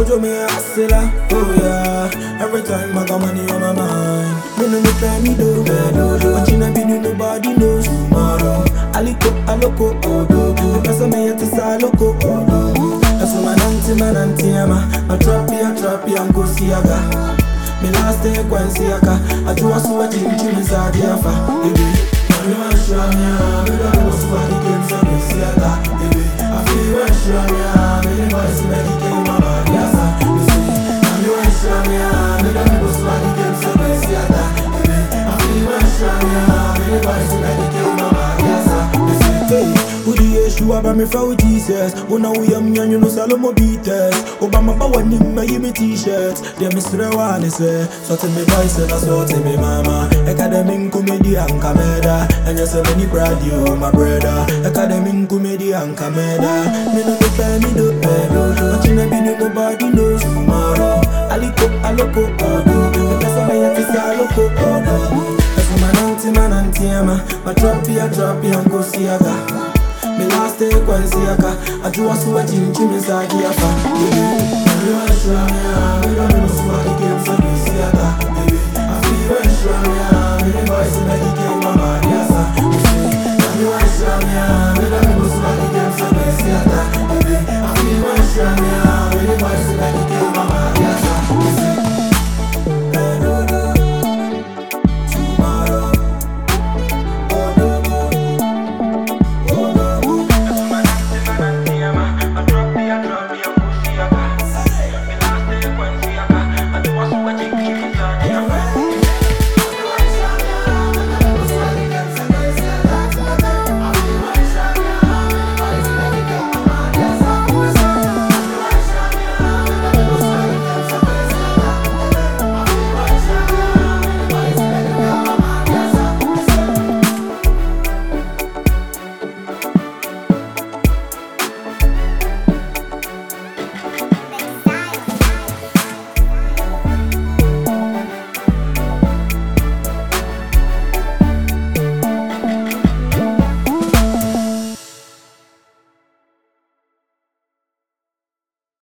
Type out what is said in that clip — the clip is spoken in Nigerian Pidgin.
to me hustler, oh yeah. Every time I got money on my mind. Me no me pay me do, watching I be do nobody knows tomorrow. Aliko, aloko, odo. The person me yet is aloko, odo. That's my auntie, ama. My trappy, and go see aga. Me last day when see aga. I do a swatch in Jimmy's adiafa, baby. You want to show me, me don't know what the games are, me see aga, baby. I feel you want to show me, me don't want to make it game, mama, yes, you see. You want to show me, me don't know what the games are, me see aga, baby. I feel you want to show me, me don't want to make it game, mama, yes, you see. Hey, who the issue about me for Jesus? Oh, now we am young, you know, Salomo beaters. Obama Bawa Nimba, give me t-shirts. Dear Mr. One say, so tell me boys, and so tell me mama. Academic comedy and comeda. And you say many proud you, my brother. Academic comedy and comeda. Me no pay me do pedo. Watching I be nobody knows tomorrow. Aliko, aloko, odo. That's why I just aloko, odo. My auntie, ama. My trappy, and go see aga. Me last day when see aga. I do a swatch in Jimmy's adiafa. You want to show me, me don't know what